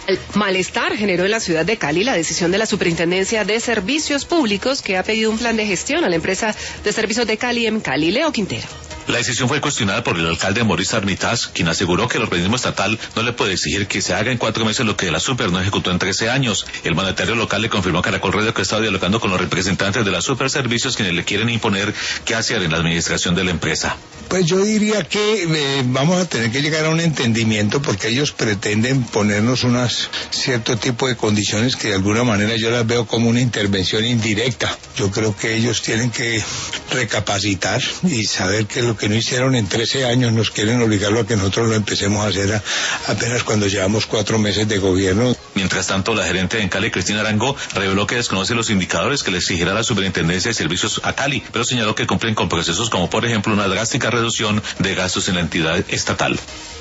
El malestar generó en la ciudad de Cali la decisión de la Superintendencia de Servicios Públicos, que ha pedido un plan de gestión a la empresa de servicios de Cali en Cali. Leo Quintero. La decisión fue cuestionada por el alcalde Maurice Armitage, quien aseguró que el organismo estatal no le puede exigir que se haga en 4 meses lo que la Super no ejecutó en 13 años. El mandatario local le confirmó a Caracol Radio que estaba dialogando con los representantes de la Super Servicios, quienes le quieren imponer qué hacer en la administración de la empresa. Pues yo diría que vamos a tener que llegar a un entendimiento, porque ellos pretenden ponernos cierto tipo de condiciones que de alguna manera yo las veo como una intervención indirecta. Yo creo que ellos tienen que recapacitar y saber que lo que no hicieron en 13 años nos quieren obligarlo a que nosotros lo empecemos a hacer apenas cuando llevamos 4 meses de gobierno. Mientras tanto, la gerente en Cali, Cristina Arango, reveló que desconoce los indicadores que le exigirá la Superintendencia de Servicios a Cali, pero señaló que cumplen con procesos como, por ejemplo, una drástica reducción de gastos en la entidad estatal.